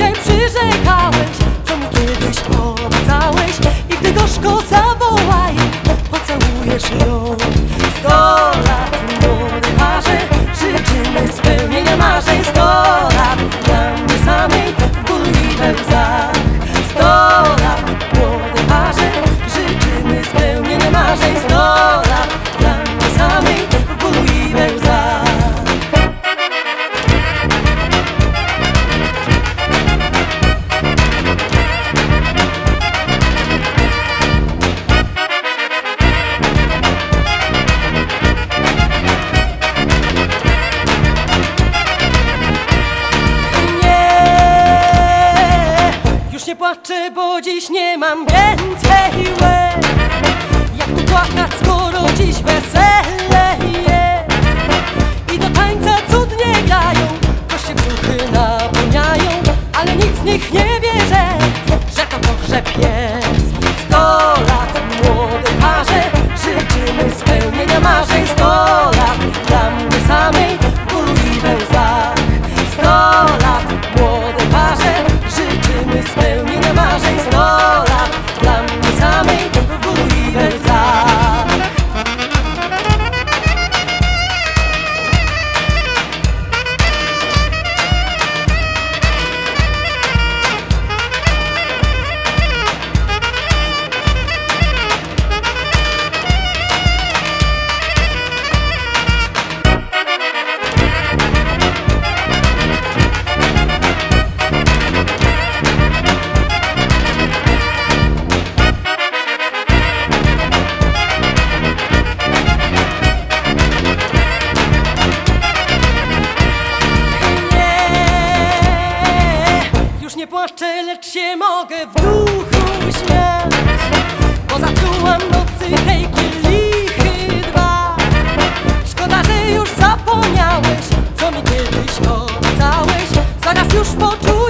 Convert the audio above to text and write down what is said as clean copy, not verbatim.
dzisiaj przyrzekałeś, co mi kiedyś obiecałeś. I gdy gorzko zawołaję, pocałujesz ją. 100 lat młodej parze, życzymy spełnienia marzeń. 100 lat dla mnie samej, w bólu i we łzach. 100 lat młodej parze, życzymy spełnienia marzeń. 100 lat dla mnie samej, w bólu i we łzach. Nie płaczę, bo dziś nie mam więcej łez. Jak tu płakać, skoro dziś wesele jest? I do tańca cudnie grają, goście brzuchy napełniają, ale nikt z nich nie wie, że to pogrzeb jest. 100 lat młodej parze, życzymy spełnienia marzeń. 100 lat dla mnie samej, w bólu i we łzach. 100 lat młodej parze, życzymy spełnienia marzeń. 100 lat dla mnie samej, w bólu i we łzach. Nie płaczę, lecz się mogę w duchu śmiać, bo zatrułam nocy tej kielichy 2. Szkoda, że już zapomniałeś, co mi kiedyś obiecałeś. Zaraz już poczułem